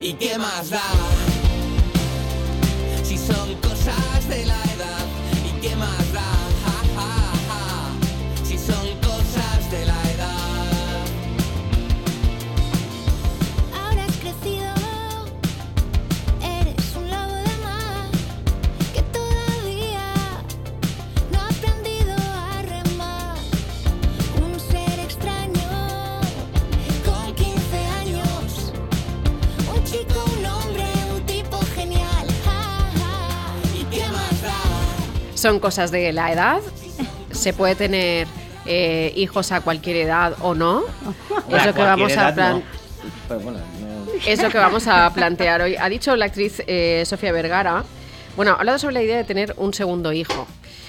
¿Y qué más da? Si son cosas de la edad. ¿Y qué más da? Ja, ja, ja. Si son cosas de la edad. Ahora has crecido, eres un lobo de mar que todavía no ha aprendido a remar. Un ser extraño con 15 años, un chico, un hombre, un tipo genial. Ja, ja. ¿Y qué más da? Son cosas de la edad. Se puede tener hijos a cualquier edad o no. Es lo que vamos a Pero bueno, no. Es lo que vamos a plantear hoy. Ha dicho la actriz Sofía Vergara, bueno, ha hablado sobre la idea de tener un segundo hijo.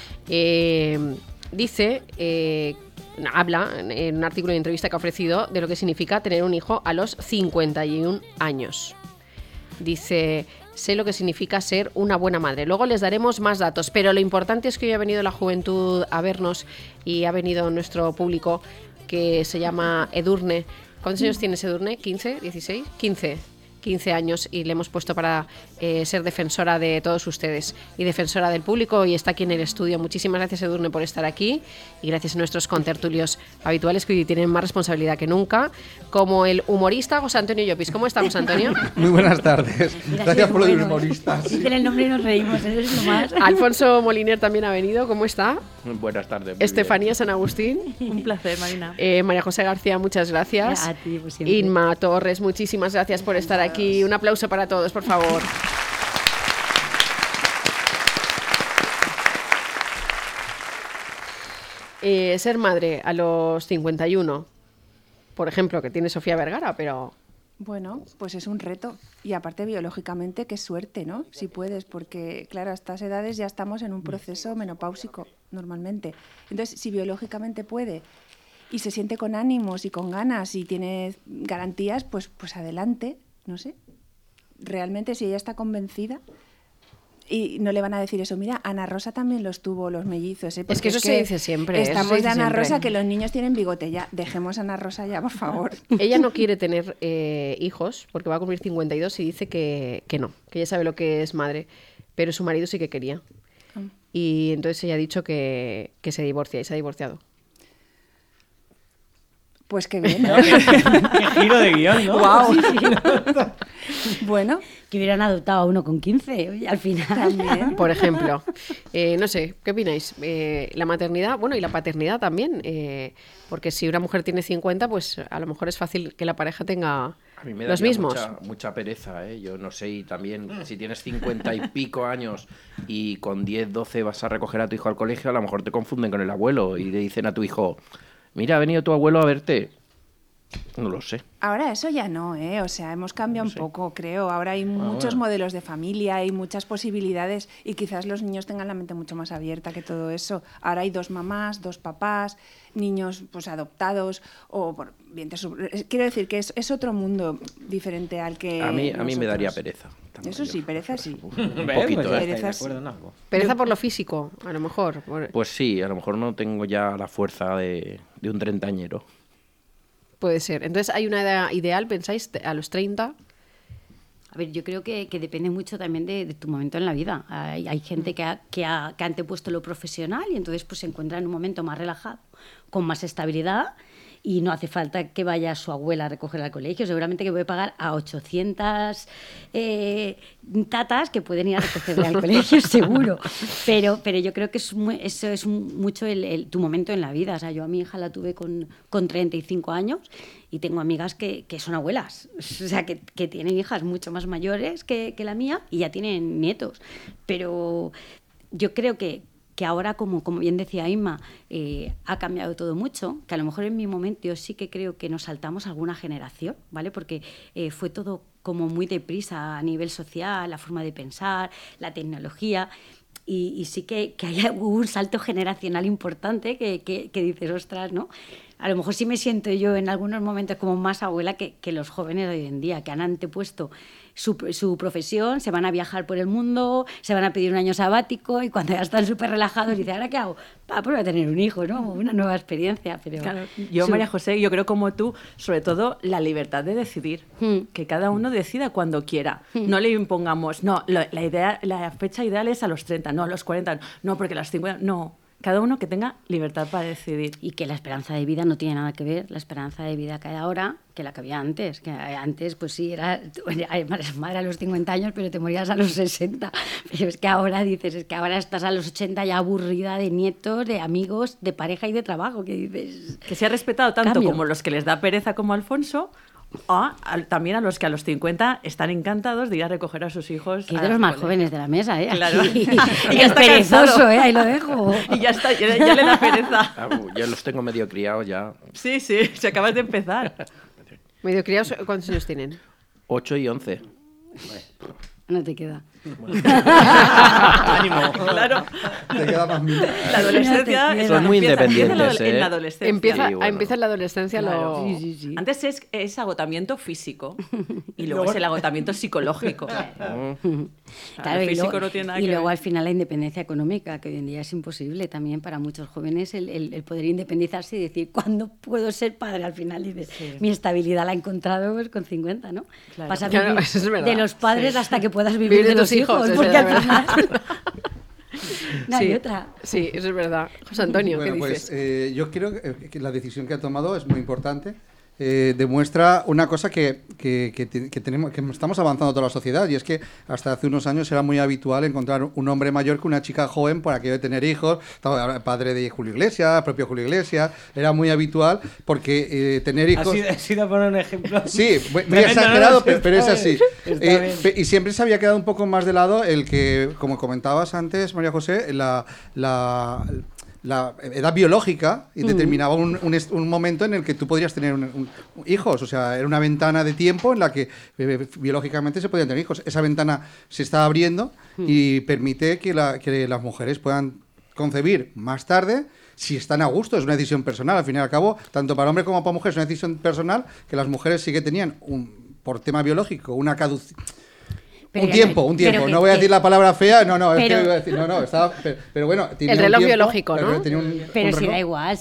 Dice, habla en un artículo de entrevista que ha ofrecido de lo que significa tener un hijo a los 51 años. Dice, sé lo que significa ser una buena madre. Luego les daremos más datos, pero lo importante es que hoy ha venido la juventud a vernos y ha venido nuestro público que se llama Edurne. ¿Cuántos años tienes, Edurne? ¿15? ¿16? 15 años, y le hemos puesto para ser defensora de todos ustedes y defensora del público, y está aquí en el estudio. Muchísimas gracias, Edurne, por estar aquí, y gracias a nuestros contertulios habituales que hoy tienen más responsabilidad que nunca, como el humorista José Antonio Llopis. ¿Cómo estamos, Antonio? Muy buenas tardes. Mira, Gracias sí, por lo de bueno. humoristas. Dicen el nombre y nos reímos, eso es lo más. Alfonso Moliner también ha venido. ¿Cómo está? Buenas tardes. muy Estefanía San Agustín. Un placer, Marina. María José García, muchas gracias. A ti, pues siempre. Inma Torres, muchísimas gracias por estar aquí. Un aplauso para todos, por favor. Ser madre a los 51, por ejemplo, que tiene Sofía Vergara, pero... Bueno, pues es un reto. Y aparte, biológicamente, qué suerte, ¿no? Si puedes, porque, claro, a estas edades ya estamos en un proceso menopáusico, normalmente. Entonces, si biológicamente puede y se siente con ánimos y con ganas y tiene garantías, pues adelante, no sé. Realmente, si ella está convencida... Y no le van a decir eso. Mira, Ana Rosa también los tuvo, los mellizos. Es que eso se dice siempre. Estamos eso se de dice Ana siempre. Rosa, que los niños tienen bigote ya. Dejemos a Ana Rosa ya, por favor. Ella no quiere tener hijos porque va a cumplir 52 y dice que no, que ella sabe lo que es madre, pero su marido sí que quería. Y entonces ella ha dicho que se divorcia, y se ha divorciado. Pues qué bien, ¿no? Qué giro de guión, ¿no? Guau. Bueno, Que hubieran adoptado a uno con 15, oye, al final. también. Por ejemplo, no sé, ¿qué opináis? La maternidad, bueno, y la paternidad también, porque si una mujer tiene 50, pues a lo mejor es fácil que la pareja tenga A mí me los daría mismos. mucha pereza, ¿eh? Yo no sé, y también si tienes 50 y pico años y con 10, 12 vas a recoger a tu hijo al colegio, a lo mejor te confunden con el abuelo y le dicen a tu hijo, mira, ha venido tu abuelo a verte. No lo sé. Ahora eso ya no, ¿eh? O sea, hemos cambiado un poco, creo. Ahora hay muchos modelos de familia, hay muchas posibilidades y quizás los niños tengan la mente mucho más abierta que todo eso. Ahora hay 2 mamás, 2 papás, niños pues adoptados o por vientre quiero decir que es otro mundo diferente al que A mí me nosotros. daría pereza. también Eso yo. sí, pereza sí. Un poquito, ¿eh? Pereza ¿Estáis de sí. acuerdo en algo? Pereza por lo físico, a lo mejor. Pues sí, a lo mejor no tengo ya la fuerza de un treintañero. Puede ser. Entonces, ¿hay una edad ideal, pensáis, a los 30? A ver, yo creo que depende mucho también de tu momento en la vida. Hay gente que ha antepuesto lo profesional y entonces pues se encuentra en un momento más relajado, con más estabilidad, y no hace falta que vaya su abuela a recoger al colegio. Seguramente que puede pagar a 800 tatas que pueden ir a recogerle al colegio, seguro. Pero yo creo que eso es mucho tu momento en la vida. O sea, yo a mi hija la tuve con 35 años y tengo amigas que son abuelas. O sea, que tienen hijas mucho más mayores que la mía y ya tienen nietos. Pero yo creo que ahora, como bien decía Inma, ha cambiado todo mucho, que a lo mejor en mi momento yo sí que creo que nos saltamos alguna generación, ¿vale? Porque fue todo como muy deprisa a nivel social, la forma de pensar, la tecnología, y sí que hubo un salto generacional importante que dices, ostras, ¿no? a lo mejor sí me siento yo en algunos momentos como más abuela que los jóvenes de hoy en día, que han antepuesto su profesión, se van a viajar por el mundo, se van a pedir un año sabático y cuando ya están súper relajados dicen, ¿ahora qué hago? Pues voy a tener un hijo, ¿no? Una nueva experiencia. Pero Claro, yo, María José, yo creo como tú, sobre todo la libertad de decidir, que cada uno decida cuando quiera. No le impongamos, no, la fecha ideal es a los 30, no a los 40, no, porque a los 50, no. Cada uno que tenga libertad para decidir. Y que la esperanza de vida no tiene nada que ver, la esperanza de vida que hay ahora, que la que había antes. Que antes, pues sí, eras madre a los 50 años, pero te morías a los 60. Pero es que ahora dices, es que ahora estás a los 80 ya aburrida de nietos, de amigos, de pareja y de trabajo. Que dices... Que se ha respetado tanto Cambio. como los que les da pereza como Alfonso, o también a los que a los 50 están encantados de ir a recoger a sus hijos. Que es de los más jóvenes de la mesa, ¿eh? Claro. Aquí. Y ya El está perezoso, cansado. Ahí lo dejo. Y ya está, ya le da pereza. Ya los tengo medio criados ya. Sí, si acabas de empezar. Medio criados, ¿cuántos años tienen? 8 y 11. No te queda. Ánimo. Claro. Te queda más mil. La adolescencia Son es cuando muy empieza independientes, en ¿eh? la adolescencia. Empieza, Sí, bueno. empieza en la adolescencia Claro. lo... Sí. Antes es agotamiento físico y luego es el agotamiento psicológico. Claro, el y físico luego, no tiene nada y que luego ver. al final la independencia económica, que hoy en día es imposible también para muchos jóvenes el poder independizarse y decir, ¿cuándo puedo ser padre? Al final dices, mi estabilidad la he encontrado pues, con 50, ¿no? Claro. Vas a Claro, vivir eso es verdad. de los padres Sí. hasta que puedas vivir Vivir de los hijos, es porque verdad, al final verdad. no hay Sí. otra. Sí, eso es verdad. José Antonio, ¿qué Bueno, dices? pues yo creo que la decisión que ha tomado es muy importante. Demuestra una cosa que tenemos, que estamos avanzando toda la sociedad, y es que hasta hace unos años era muy habitual encontrar un hombre mayor que una chica joven por aquello de tener hijos. Estaba el padre de Julio Iglesias, propio Julio Iglesias, era muy habitual porque tener hijos... Ha sido poner un ejemplo. Sí, muy Tremendo, exagerado, ¿no? pero es así. Está bien. Y siempre se había quedado un poco más de lado el que, como comentabas antes, María José, la edad biológica y determinaba un momento en el que tú podrías tener hijos. O sea, era una ventana de tiempo en la que biológicamente se podían tener hijos. Esa ventana se está abriendo y permite que las mujeres puedan concebir más tarde, si están a gusto. Es una decisión personal, al fin y al cabo, tanto para hombre como para mujer es una decisión personal, que las mujeres sí que tenían, por tema biológico, una caducidad. Pero Un tiempo. pero No voy a decir la palabra fea, es que pero- iba a decir, estaba, pero bueno, tenía El un reloj tiempo, biológico, ¿no? tenía Pero un si reloj. da igual,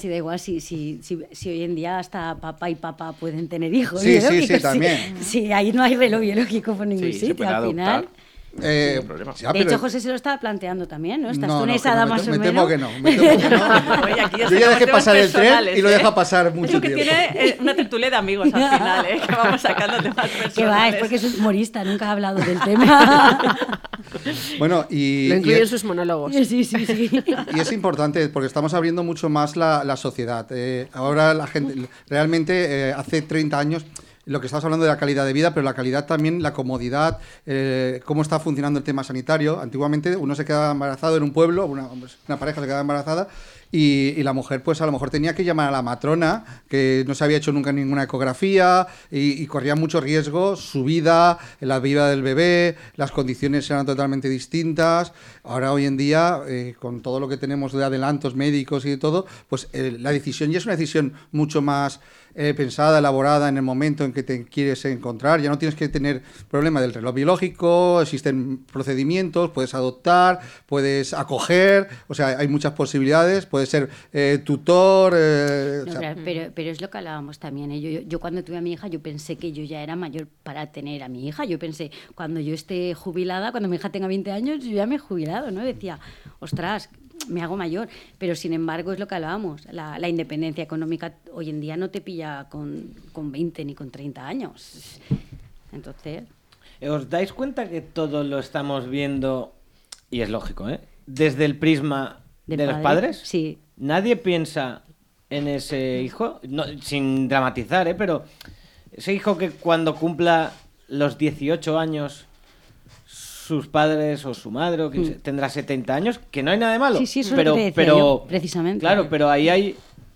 si hoy en día hasta papá y papá pueden tener hijos Sí, sí, biológicos, sí, también. Sí, ahí no hay reloj biológico por ningún Sí, se sitio, puede al adoptar. final. Sin problema. ya, De pero- hecho, José se lo estaba planteando también, ¿no? Estás No, tú en no, esa que edad no, más o me menos. temo que no. Me temo que no. Oye, aquí Yo ya tenemos dejé temas pasar el tren personales, y lo ¿eh? deja pasar mucho Creo que tiempo. tiene una tertulia de amigos al final, ¿eh? Que vamos sacando temas personales. Que va, es porque es humorista, nunca ha hablado del tema. Bueno, y Lo incluye en sus monólogos. Sí. y es importante porque estamos abriendo mucho más la sociedad. Ahora la gente, realmente hace 30 años, lo que estamos hablando de la calidad de vida, pero la calidad también, la comodidad, cómo está funcionando el tema sanitario. Antiguamente uno se quedaba embarazado en un pueblo, una pareja se quedaba embarazada y la mujer pues a lo mejor tenía que llamar a la matrona, que no se había hecho nunca ninguna ecografía y corría mucho riesgo su vida, la vida del bebé, las condiciones eran totalmente distintas. Ahora hoy en día, con todo lo que tenemos de adelantos médicos y de todo, pues la decisión ya es una decisión mucho más pensada, elaborada en el momento en que te quieres encontrar. Ya no tienes que tener problema del reloj biológico, existen procedimientos, puedes adoptar, puedes acoger, o sea, hay muchas posibilidades, puedes ser tutor. No, pero es lo que hablábamos también, ¿eh? Yo cuando tuve a mi hija, yo pensé que yo ya era mayor para tener a mi hija. Yo pensé, cuando yo esté jubilada, cuando mi hija tenga 20 años, yo ya me he jubilado, ¿no? Decía, ostras, me hago mayor. Pero sin embargo, es lo que hablábamos, la independencia económica hoy en día no te pilla con 20 ni con 30 años. Entonces... ¿Os dais cuenta que todo lo estamos viendo, y es lógico, desde el prisma de los padres? Sí. Nadie piensa en ese hijo, sin dramatizar, pero ese hijo que cuando cumpla los 18 años sus padres o su madre o quien sea, tendrá 70 años, que no hay nada de malo. Sí, eso pero, es lo que te decía yo, precisamente. Claro, pero ahí hay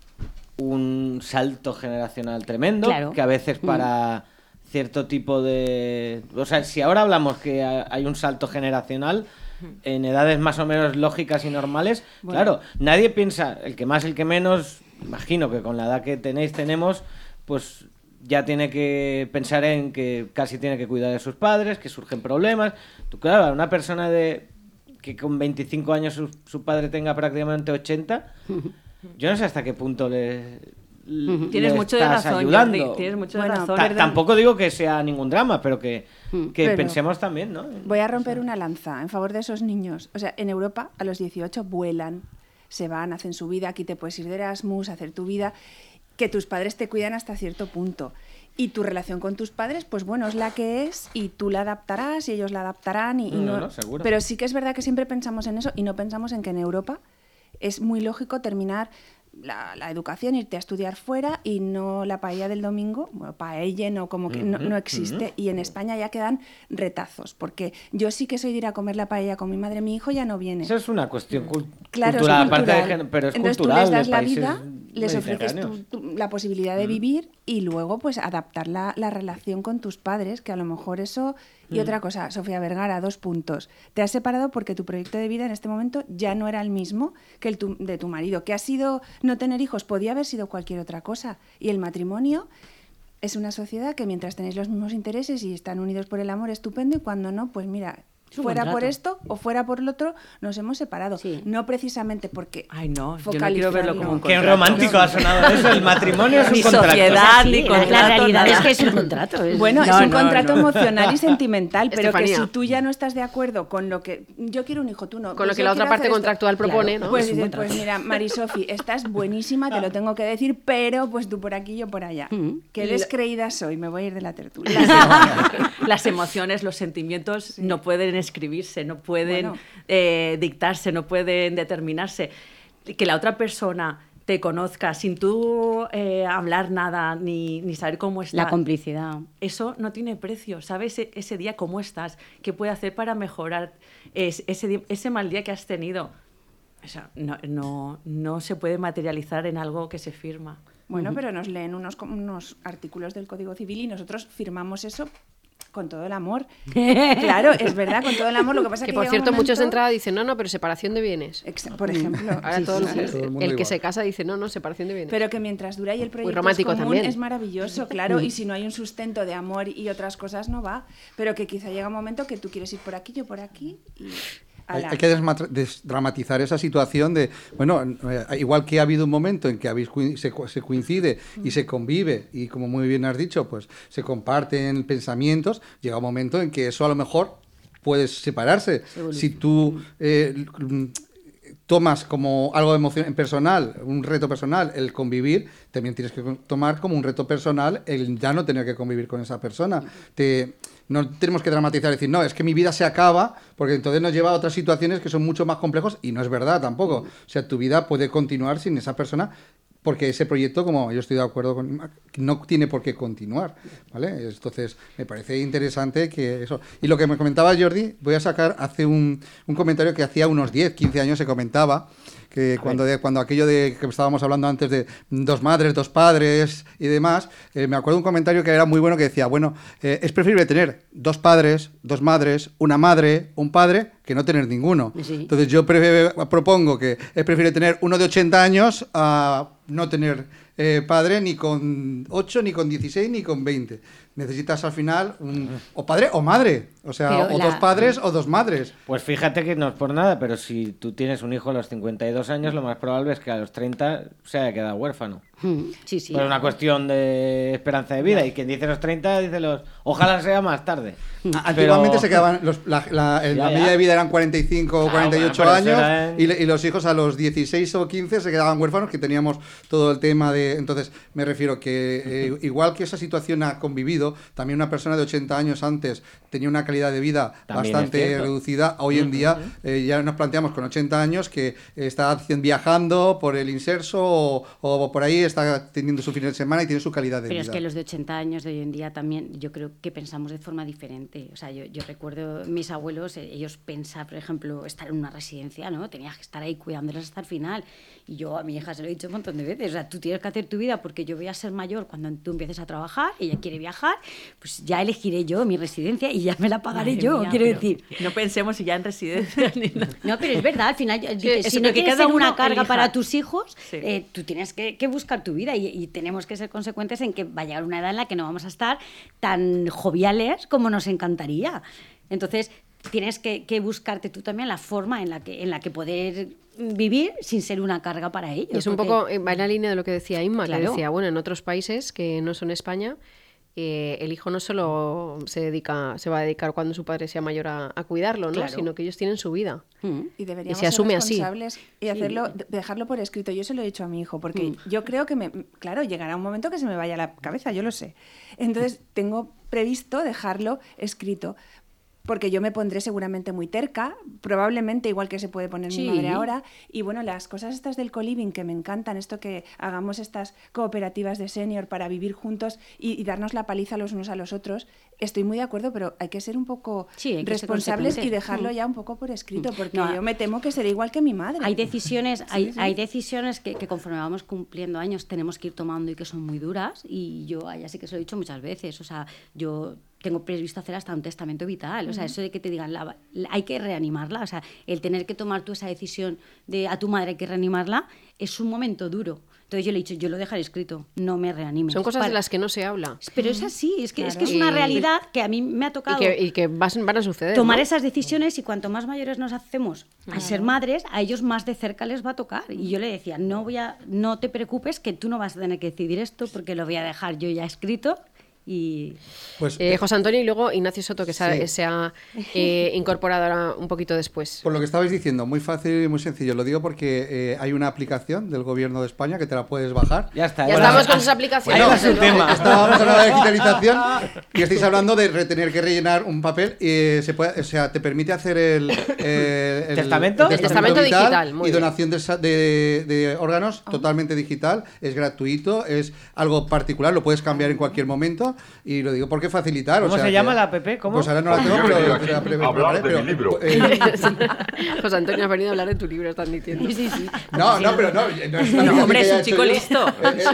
un salto generacional tremendo, Claro. que a veces para cierto tipo de... O sea, si ahora hablamos que hay un salto generacional en edades más o menos lógicas y normales, Bueno. claro, nadie piensa, el que más, el que menos, imagino que con la edad que tenemos, pues ya tiene que pensar en que casi tiene que cuidar de sus padres, que surgen problemas. Tú, claro, una persona que con 25 años su padre tenga prácticamente 80, yo no sé hasta qué punto Tienes mucho de estás razón, ayudando. Jordi, tienes mucho de Bueno, razón. Tampoco digo que sea ningún drama, pero que Pero pensemos también, ¿no? Voy a romper una lanza en favor de esos niños. O sea, en Europa a los 18 vuelan, se van, hacen su vida, aquí te puedes ir de Erasmus, hacer tu vida, que tus padres te cuidan hasta cierto punto. Y tu relación con tus padres, pues bueno, es la que es y tú la adaptarás y ellos la adaptarán. No, seguro. Pero sí que es verdad que siempre pensamos en eso y no pensamos en que en Europa es muy lógico terminar la educación, irte a estudiar fuera y no la paella del domingo, bueno, paella no, como que no existe. Y en España ya quedan retazos, porque yo sí que soy de ir a comer la paella con mi madre, mi hijo ya no viene. Eso es una cuestión Claro, cultural, es cultural. aparte pero es Entonces cultural. tú les das de la países vida, les ofreces mediterráneos. la posibilidad de vivir y luego pues adaptar la relación con tus padres, que a lo mejor eso... Y otra cosa, Sofía Vergara, 2 puntos. Te has separado porque tu proyecto de vida en este momento ya no era el mismo que el de tu marido. ¿Qué ha sido no tener hijos? Podía haber sido cualquier otra cosa. Y el matrimonio es una sociedad que mientras tenéis los mismos intereses y están unidos por el amor, estupendo, y cuando no, pues mira... Es un Fuera por contrato. esto o fuera por lo otro, nos hemos separado. Sí. No precisamente porque... Ay, no, yo no quiero verlo como un Qué contrato. romántico ha sonado eso. El matrimonio es un Ni contrato. sociedad, Sí, ni la contrato, realidad nada. es que es un contrato. Bueno, No, es un no, contrato no. emocional y sentimental, pero que Estefanía. si tú ya no estás de acuerdo con lo que... Yo quiero un hijo, tú no. Con lo Pues que yo la otra quiero parte hacer esto. contractual propone, ¿no? Pues Es un dices, contrato. pues mira, Marisofi, estás buenísima, te lo tengo que decir, pero pues tú por aquí, yo por allá. Qué descreída soy, me voy a ir de la tertulia. Las emociones, los sentimientos no pueden escribirse, no pueden Bueno. dictarse, no pueden determinarse. Que la otra persona te conozca sin tú hablar nada ni saber cómo está. La complicidad. Eso no tiene precio. ¿Sabes ese día cómo estás? ¿Qué puede hacer para mejorar ese mal día que has tenido? O sea, no se puede materializar en algo que se firma. Bueno, pero nos leen unos artículos del Código Civil y nosotros firmamos eso con todo el amor. Claro, es verdad, con todo el amor. Lo que pasa es Que que por llega un cierto, muchos de momento- entrada dicen, no, pero separación de bienes. Por ejemplo. Ahora Sí, todo sí, el, sí. todo el mundo el que igual. se casa dice, no, separación de bienes. Pero que mientras dura y el proyecto romántico es común, también. es maravilloso, claro. Y si no hay un sustento de amor y otras cosas, no va. Pero que quizá llega un momento que tú quieres ir por aquí, yo por aquí y... ala. Hay que desdramatizar esa situación de, bueno, igual que ha habido un momento en que se coincide y se convive y como muy bien has dicho, pues se comparten pensamientos, llega un momento en que eso a lo mejor puede separarse. Si tú tomas como algo de emoción personal, un reto personal, el convivir, también tienes que tomar como un reto personal el ya no tener que convivir con esa persona. No tenemos que dramatizar y decir, no, es que mi vida se acaba, porque entonces nos lleva a otras situaciones que son mucho más complejos y no es verdad tampoco. O sea, tu vida puede continuar sin esa persona porque ese proyecto, como yo estoy de acuerdo con Mac, no tiene por qué continuar, ¿vale? Entonces, me parece interesante que eso... Y lo que me comentaba Jordi, voy a sacar hace un comentario que hacía unos 10, 15 años se comentaba, que cuando aquello de que estábamos hablando antes de 2 madres, 2 padres y demás, me acuerdo un comentario que era muy bueno que decía, bueno, es preferible tener 2 padres, 2 madres, una madre, un padre, que no tener ninguno. Sí. Entonces yo propongo que es preferible tener uno de 80 años a no tener padre ni con 8, ni con 16, ni con 20. Necesitas al final o padre o madre. O sea, Pero o 2 padres o 2 madres. Pues fíjate que no es por nada, pero si tú tienes un hijo a los 52 años, lo más probable es que a los 30 se haya quedado huérfano. Sí, sí. Por una cuestión de esperanza de vida. Y quien dice los 30, dice los... Ojalá sea más tarde. Antiguamente Pero- se quedaban, la media de vida eran 45 o Claro, 48 bueno, pero eso años eran- y los hijos a los 16 o 15 se quedaban huérfanos, que teníamos todo el tema de... Entonces, me refiero que igual que esa situación ha convivido, también una persona de 80 años antes tenía una calidad de vida También es bastante cierto. reducida. Hoy en día ya nos planteamos con 80 años que está viajando por el Inserso o por ahí está teniendo su fin de semana y tiene su calidad de Pero vida. es que los de 80 años de hoy en día también, yo creo que pensamos de forma diferente. O sea, yo recuerdo mis abuelos, ellos pensaban, por ejemplo, estar en una residencia, ¿no? Tenías que estar ahí cuidándolos hasta el final. Y yo a mi hija se lo he dicho un montón de veces. O sea, tú tienes que hacer tu vida porque yo voy a ser mayor cuando tú empieces a trabajar, ella quiere viajar, pues ya elegiré yo mi residencia y ya me la pagaré Madre yo, mía, quiero pero decir. No pensemos si ya en residencia ni nada. No, pero es verdad, al final, eso, si no pero que quieres cada ser una uno carga elija. para tus hijos, Sí. tú tienes que buscar tu vida y tenemos que ser consecuentes en que va a llegar una edad en la que no vamos a estar tan joviales como nos encantaría. Entonces, tienes que buscarte tú también la forma en la que poder vivir sin ser una carga para ellos. Y es un porque- poco, va en la línea de lo que decía Inma, que Claro. decía, bueno, en otros países que no son España, el hijo no solo se va a dedicar cuando su padre sea mayor a cuidarlo, ¿no? Claro. Sino que ellos tienen su vida. Y deberíamos se asume ser así. responsables y hacerlo, dejarlo por escrito. Yo se lo he dicho a mi hijo, porque yo creo que, claro, llegará un momento que se me vaya la cabeza, yo lo sé. Entonces, tengo previsto dejarlo escrito, porque yo me pondré seguramente muy terca, probablemente igual que se puede poner Sí. mi madre ahora. Y bueno, las cosas estas del co-living que me encantan, esto que hagamos estas cooperativas de senior para vivir juntos y darnos la paliza los unos a los otros, estoy muy de acuerdo, pero hay que ser un poco Sí, hay que ser responsables y consecuentes. dejarlo ya un poco por escrito, porque No, yo me temo que seré igual que mi madre. Hay decisiones, Sí. hay decisiones que conforme vamos cumpliendo años tenemos que ir tomando y que son muy duras, y yo a ella sí que se lo he dicho muchas veces. O sea, yo tengo previsto hacer hasta un testamento vital. O sea, eso de que te digan, hay que reanimarla. O sea, el tener que tomar tú esa decisión de a tu madre hay que reanimarla es un momento duro. Entonces yo le he dicho, yo lo dejaré escrito, no me reanimes. Son cosas Para- de las que no se habla Pero es así, es que Claro. es una Y- realidad que a mí me ha tocado y que van a suceder. tomar ¿no? esas decisiones, y cuanto más mayores nos hacemos al ser madres, a ellos más de cerca les va a tocar. Y yo le decía, no te preocupes, que tú no vas a tener que decidir esto porque lo voy a dejar yo ya escrito. Y Pues, José Antonio y luego Ignacio Soto, que Sí. se ha incorporado ahora un poquito después. por lo que estabais diciendo, muy fácil y muy sencillo. Lo digo porque hay una aplicación del Gobierno de España que te la puedes bajar. Ya está. Ya Bueno, estamos con esa aplicación. ahí va desde su luego. tema. Estábamos hablando de digitalización y estáis hablando de tener que rellenar un papel y o sea, te permite hacer el ¿Testamento? El testamento digital, muy y bien. donación de órganos totalmente digital, es gratuito, es algo particular, lo puedes cambiar en cualquier momento y lo digo porque facilitar. ¿Cómo o sea, se que- llama la app? ¿Cómo? Pues ahora no la tengo, Yo he pero venido te aquí la a hablar de mi libro. José Antonio ha venido a hablar de tu libro, están diciendo. sí, sí. No, pero no es una aplicación hombre, que es haya un hecho chico yo. listo.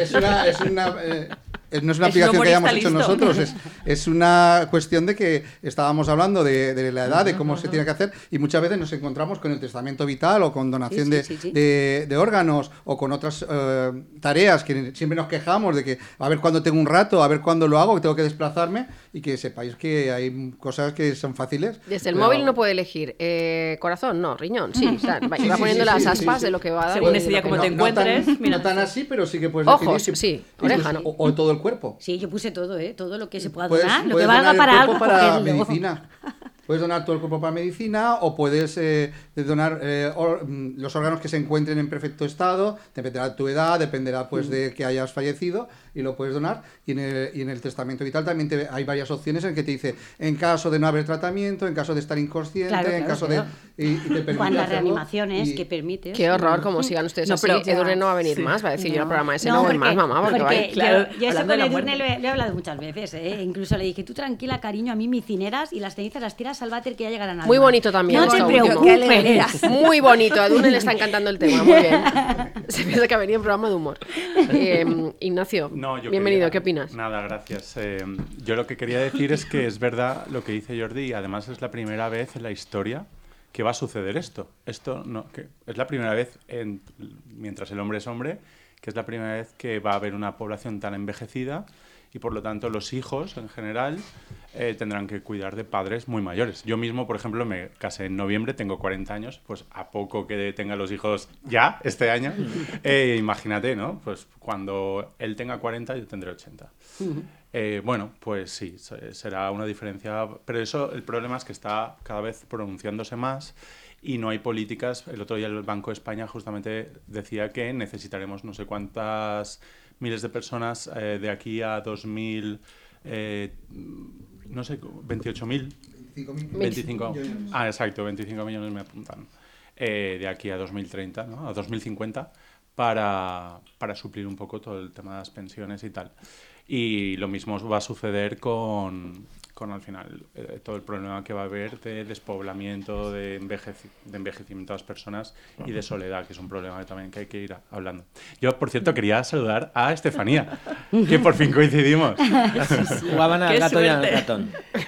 No es una Es un aplicación que hayamos humorista hecho listo. nosotros, es una cuestión de que estábamos hablando de la edad, de cómo se tiene que hacer, y muchas veces nos encontramos con el testamento vital o con donación Sí. de órganos o con otras tareas que siempre nos quejamos de que a ver cuándo tengo un rato, a ver cuándo lo hago, que tengo que desplazarme, y que sepáis que hay cosas que son fáciles. Desde el pero- móvil no puede elegir corazón, no, riñón, sí, tal. Va, Sí, va sí, poniendo sí, las sí, aspas sí. de lo que va a dar. Según y ese de día lo que como no. te encuentres, no mira. tan así, pero sí que puedes Ojos, decidir sí, incluso- oreja, ¿no? o todo el cuerpo. Sí, yo puse todo, todo lo que se pueda Puedes, donar, lo que puedes valga donar el para cuerpo algo, para cogerlo. medicina. Puedes donar todo el cuerpo para medicina o puedes donar los órganos que se encuentren en perfecto estado, dependerá de tu edad, dependerá pues de que hayas fallecido y lo puedes donar. Y en el testamento vital también hay varias opciones en que te dice en caso de no haber tratamiento, en caso de estar inconsciente, Claro, en claro, caso claro. de... Y te permite Cuántas hacerlo reanimaciones y- que permites. Qué horror, como sigan ustedes No, así. pero- Edurne no va a venir Sí. más, va a decir yo el No. programa ese no voy más, mamá, porque va a ir. Claro, yo eso hablando con de la Edurne muerte. le he hablado muchas veces, incluso le dije, tú tranquila, cariño, a mí me incineras y las cenizas las tiras al váter que ya llegarán al Muy mar". bonito también. No te esto último. preocupes. Muy bonito, a Edurne le está encantando el tema, muy bien. Se piensa que ha venido en programa de humor. Ignacio, No, yo bienvenido, quería- ¿qué opinas? Nada, gracias. Yo lo que quería decir es que es verdad lo que dice Jordi y además es la primera vez en la historia que va a suceder esto. Esto no, que es la primera vez, mientras el hombre es hombre, que es la primera vez que va a haber una población tan envejecida y por lo tanto los hijos en general tendrán que cuidar de padres muy mayores. Yo mismo, por ejemplo, me casé en noviembre, tengo 40 años, pues a poco que tenga los hijos ya este año, imagínate, ¿no? Pues cuando él tenga 40 yo tendré 80. Bueno, pues sí, será una diferencia, pero eso, el problema es que está cada vez pronunciándose más y no hay políticas. El otro día el Banco de España justamente decía que necesitaremos no sé cuántas miles de personas de aquí a 2000, no sé, 28.000. 25. Ah, exacto, 25 millones me apuntan. De aquí a 2030, ¿no? A 2050, para suplir un poco todo el tema de las pensiones y tal. Y lo mismo va a suceder con al final todo el problema que va a haber de despoblamiento, de envejecimiento de las personas y de soledad, que es un problema también que hay que ir hablando. Yo, por cierto, quería saludar a Estefanía, que por fin coincidimos. Jugaban al ¡Qué gato y al suerte! ratón.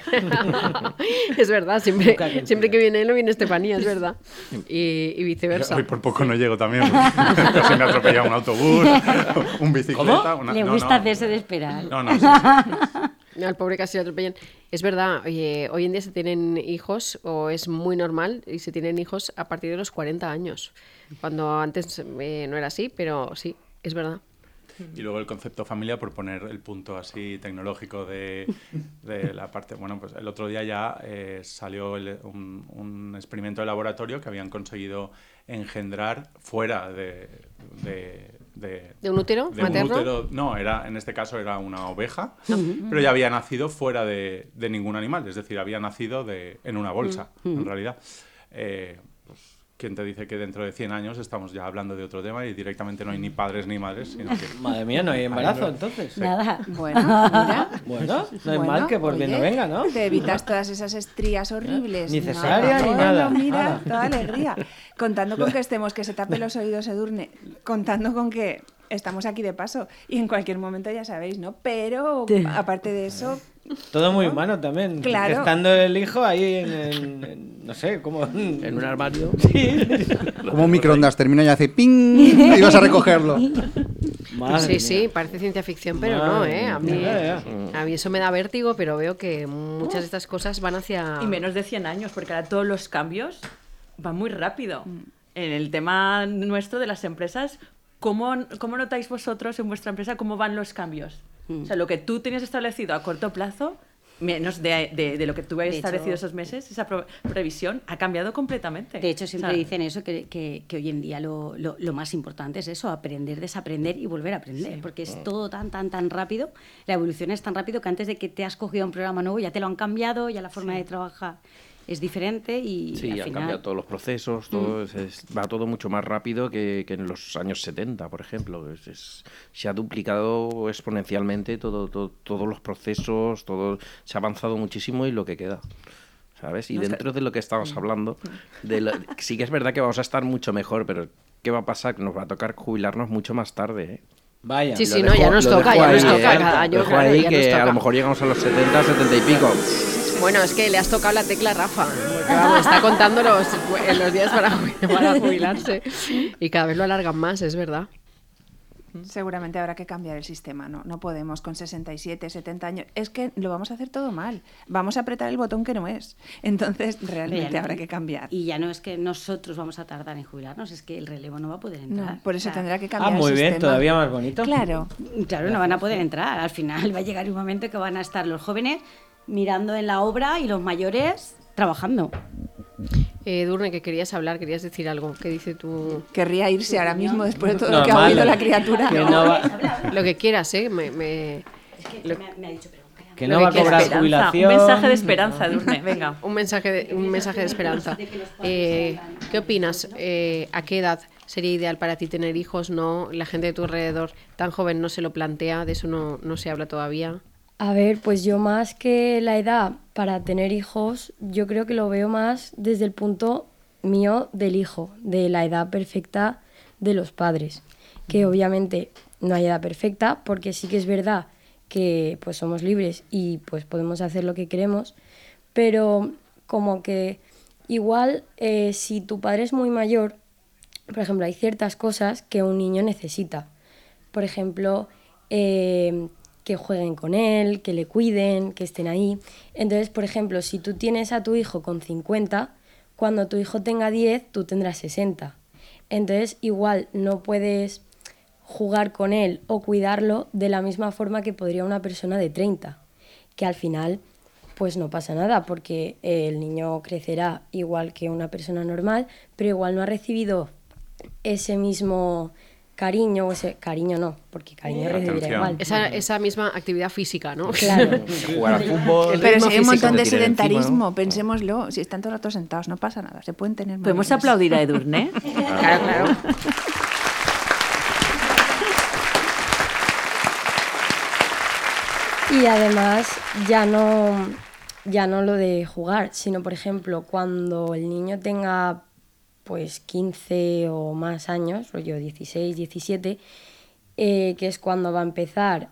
Es verdad, siempre Nunca coincide. siempre que viene él no viene Estefanía, es verdad. Y viceversa. Hoy por poco no llego también, porque casi me atropella un autobús, un bicicleta. Le gusta hacerse de esperar. No, sí. Al pobre casi lo atropellan. Es verdad, oye, hoy en día se tienen hijos, o es muy normal, y se tienen hijos a partir de los 40 años. Cuando antes no era así, pero sí, es verdad. Y luego el concepto familia, por poner el punto así tecnológico de la parte... Bueno, pues el otro día ya salió un experimento de laboratorio que habían conseguido engendrar fuera de un útero de materno? un útero, no, en este caso era una oveja, pero ya había nacido fuera de ningún animal, es decir, había nacido en una bolsa, en realidad. Pues, ¿quién te dice que dentro de 100 años estamos ya hablando de otro tema y directamente no hay ni padres ni madres, sino que... Madre mía, no hay embarazo entonces. Nada. Bueno, mira. Bueno, no es mal que por bien no oye, venga, ¿no? Te evitas todas esas estrías horribles. Ni cesárea ni nada. Mira, Nada. toda alegría. Contando con que estemos, que se tape los oídos Edurne, contando con que estamos aquí de paso y en cualquier momento ya sabéis, ¿no? Pero aparte de eso... Todo muy humano también. Claro. Estando el hijo ahí no sé, como... En un armario. Como un microondas, termina y hace ping y vas a recogerlo. Madre Sí, mía. parece ciencia ficción, pero Madre no, mía. A mí, Ya. a mí eso me da vértigo, pero veo que muchas de estas cosas van hacia... Y menos de 100 años, porque ahora todos los cambios van muy rápido. En el tema nuestro de las empresas, ¿cómo notáis vosotros en vuestra empresa cómo van los cambios? O sea, lo que tú tenías establecido a corto plazo, menos de lo que tú habías De hecho, establecido esos meses, esa previsión ha cambiado completamente. De hecho, siempre O sea, dicen eso, que hoy en día lo más importante es eso, aprender, desaprender y volver a aprender, porque es todo tan rápido, la evolución es tan rápido que antes de que te has cogido un programa nuevo ya te lo han cambiado, ya la forma de trabajar es diferente y Sí, al han final... cambiado todos los procesos, todo, va todo mucho más rápido que en los años 70, por ejemplo. Se ha duplicado exponencialmente todos los procesos, todo se ha avanzado muchísimo y lo que queda. ¿Sabes? Y dentro de lo que estamos hablando, sí que es verdad que vamos a estar mucho mejor, pero ¿qué va a pasar? Nos va a tocar jubilarnos mucho más tarde, ¿eh? Vaya. Sí, Lo sí, no, dejo- ya nos lo toca, dejo ya ahí, nos toca ¿eh? cada año, Lo dejo claro, ahí ya que nos a toca. lo mejor llegamos a los 70, 70 y pico. Bueno, es que le has tocado la tecla a Rafa, porque vamos, está contando los días para jubilarse y cada vez lo alargan más, es verdad. Seguramente habrá que cambiar el sistema, ¿no? No podemos con 67, 70 años. Es que lo vamos a hacer todo mal. Vamos a apretar el botón que no es. Entonces, realmente Vean, habrá que cambiar. Y ya no es que nosotros vamos a tardar en jubilarnos, es que el relevo no va a poder entrar. No, por eso O sea, tendrá que cambiar muy el bien, sistema. todavía más bonito. Claro. Claro, no van a poder entrar. Al final va a llegar un momento que van a estar los jóvenes mirando en la obra y los mayores trabajando. Durne, que querías hablar, querías decir algo. ¿Qué dice tú? Querría irse ahora mismo después de todo lo que ha Normal, oído la criatura. que no va, Lo que quieras, ¿eh? Es que me ha dicho, pero... que Lo no que va a quieras. cobrar Esperanza, jubilación. un mensaje de esperanza, Edurne, venga. Un mensaje de esperanza. ¿Qué opinas? ¿A qué edad sería ideal para ti tener hijos? No, la gente de tu alrededor tan joven no se lo plantea, de eso no se habla todavía. A ver, pues yo más que la edad para tener hijos, yo creo que lo veo más desde el punto mío del hijo, de la edad perfecta de los padres. Que obviamente no hay edad perfecta, porque sí que es verdad que pues somos libres y pues podemos hacer lo que queremos, pero como que igual si tu padre es muy mayor, por ejemplo, hay ciertas cosas que un niño necesita. Por ejemplo, que jueguen con él, que le cuiden, que estén ahí. Entonces, por ejemplo, si tú tienes a tu hijo con 50, cuando tu hijo tenga 10, tú tendrás 60. Entonces, igual no puedes jugar con él o cuidarlo de la misma forma que podría una persona de 30, que al final pues no pasa nada, porque el niño crecerá igual que una persona normal, pero igual no ha recibido ese mismo cariño, o ese cariño no, porque cariño recibirá igual. Esa misma actividad física, ¿no? Claro. Jugar al fútbol. Pero si hay un físico montón te de tiran encima, sedentarismo, ¿no? pensémoslo. Si están todo el rato sentados, no pasa nada. Se pueden tener ¿Podemos mayores. aplaudir a Edurne? Claro, claro. Y además ya no lo de jugar, sino por ejemplo cuando el niño tenga pues 15 o más años, rollo 16, 17, que es cuando va a empezar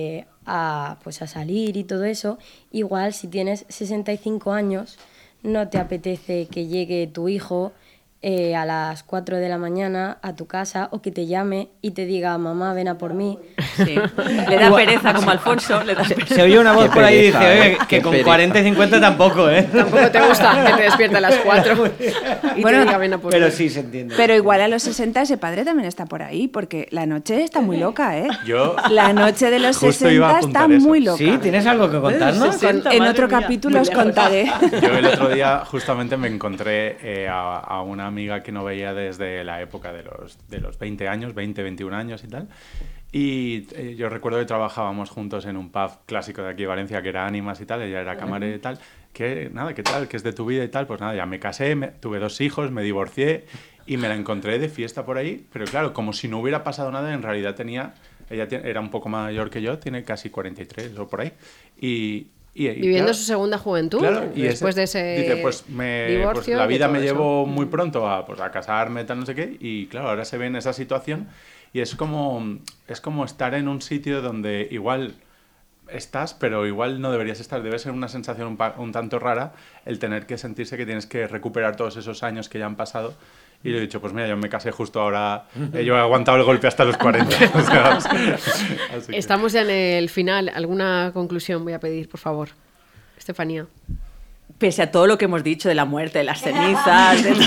a salir y todo eso, igual si tienes 65 años no te apetece que llegue tu hijo a las 4 de la mañana a tu casa o que te llame y te diga, mamá, ven a por mí. Sí. Le da pereza, como Alfonso. Le da pereza. Se oye una voz Qué por ahí y dice, pereza, oye, que qué con pereza. 40 y 50 tampoco, ¿eh? Tampoco te gusta que te despierte a las 4 y Bueno, te diga, ven a por Pero mí. sí se entiende. Pero igual a los 60 ese padre también está por ahí, porque la noche está muy loca, ¿eh? Yo La noche de los justo iba a 60 está apuntar eso. muy loca. ¿Sí? ¿Tienes algo que contarnos? 60, En madre otro mía, capítulo muy os lejos. contaré. Yo el otro día justamente me encontré a una amiga que no veía desde la época de los 20 años, 20, 21 años y tal. Y yo recuerdo que trabajábamos juntos en un pub clásico de aquí de Valencia, que era Ánimas y tal, ella era camarera y tal. Que nada, ¿qué tal? ¿Qué es de tu vida y tal? Pues nada, ya me casé, tuve 2 hijos, me divorcié y me la encontré de fiesta por ahí. Pero claro, como si no hubiera pasado nada, en realidad era un poco mayor que yo, tiene casi 43 o por ahí. Y Viviendo claro, su segunda juventud, claro, y después de ese dice, pues divorcio. la de vida todo me eso. llevó muy pronto a casarme, tal, no sé qué, y claro, ahora se ve en esa situación y es como estar en un sitio donde igual estás, pero igual no deberías estar. Debe ser una sensación un tanto rara el tener que sentirse que tienes que recuperar todos esos años que ya han pasado. Y le he dicho, pues mira, yo me casé justo ahora, yo he aguantado el golpe hasta los 40. O sea, así que- Estamos ya en el final. ¿Alguna conclusión voy a pedir, por favor? Estefanía. Pese a todo lo que hemos dicho de la muerte, de las cenizas, de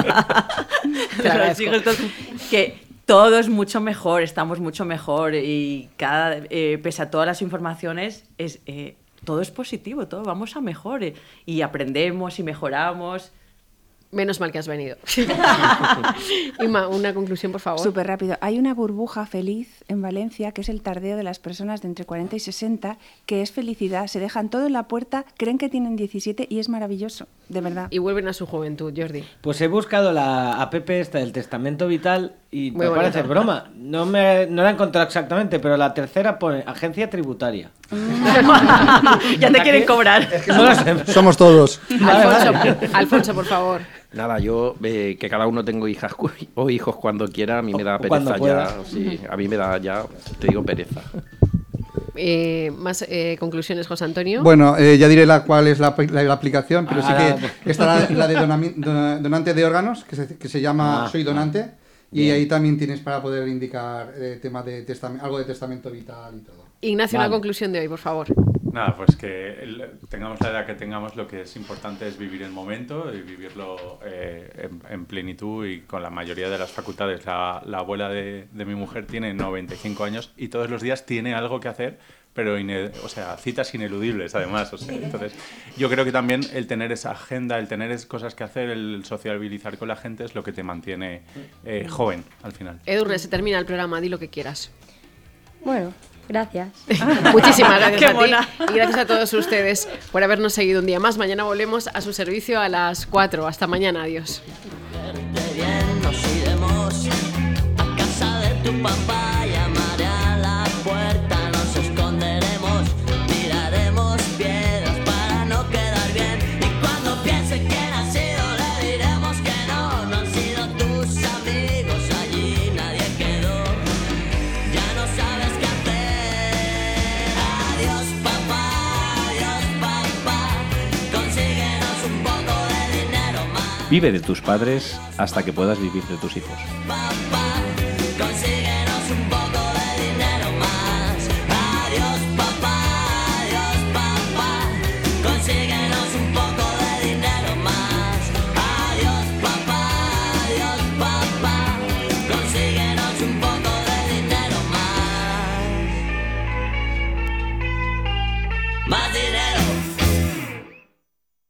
Te los agradezco. hijos, que todo es mucho mejor, estamos mucho mejor y pese a todas las informaciones, todo es positivo, todo vamos a mejor y aprendemos y mejoramos. Menos mal que has venido. Inma, una conclusión, por favor. Súper rápido. Hay una burbuja feliz en Valencia, que es el tardeo de las personas de entre 40 y 60, que es felicidad. Se dejan todo en la puerta, creen que tienen 17 y es maravilloso, de verdad. Y vuelven a su juventud, Jordi. Pues he buscado la app esta del Testamento Vital y Muy me parece bonito. broma. No la he encontrado exactamente, pero la tercera pone Agencia Tributaria. Ya te quieren cobrar. No lo sé. Somos todos. Alfonso, por favor. Nada, yo que cada uno tengo hijas o hijos cuando quiera, a mí me da O cuando pereza pueda. ya. Sí, a mí me da ya, te digo, pereza. Más conclusiones, José Antonio. Bueno, ya diré cuál es la aplicación, pero sí Ah, que está la de donante de órganos, que se llama Soy Donante, y bien. ahí también tienes para poder indicar tema de algo de testamento vital y todo. Ignacio, Vale. una conclusión de hoy, por favor. Nada, pues que tengamos la edad que tengamos, lo que es importante es vivir el momento y vivirlo en plenitud y con la mayoría de las facultades. La abuela de mi mujer tiene 95 años y todos los días tiene algo que hacer, pero citas ineludibles además. Entonces, yo creo que también el tener esa agenda, el tener cosas que hacer, el sociabilizar con la gente es lo que te mantiene joven al final. Edurne, se termina el programa, di lo que quieras. Bueno, gracias. Muchísimas gracias Qué a mona. ti y gracias a todos ustedes por habernos seguido un día más. Mañana volvemos a su servicio a las 4. Hasta mañana, adiós. Verte bien, nos iremos a casa de tu papá, llamaré a la puerta, nos esconderemos, tiraremos piedras para no quedar bien. Y cuando piense quién ha sido, le diremos que no han sido tus amigos, allí nadie quedó, ya no sabes qué hacer. Adiós papá, consíguenos un poco de dinero más. Vive de tus padres hasta que puedas vivir de tus hijos. Papá,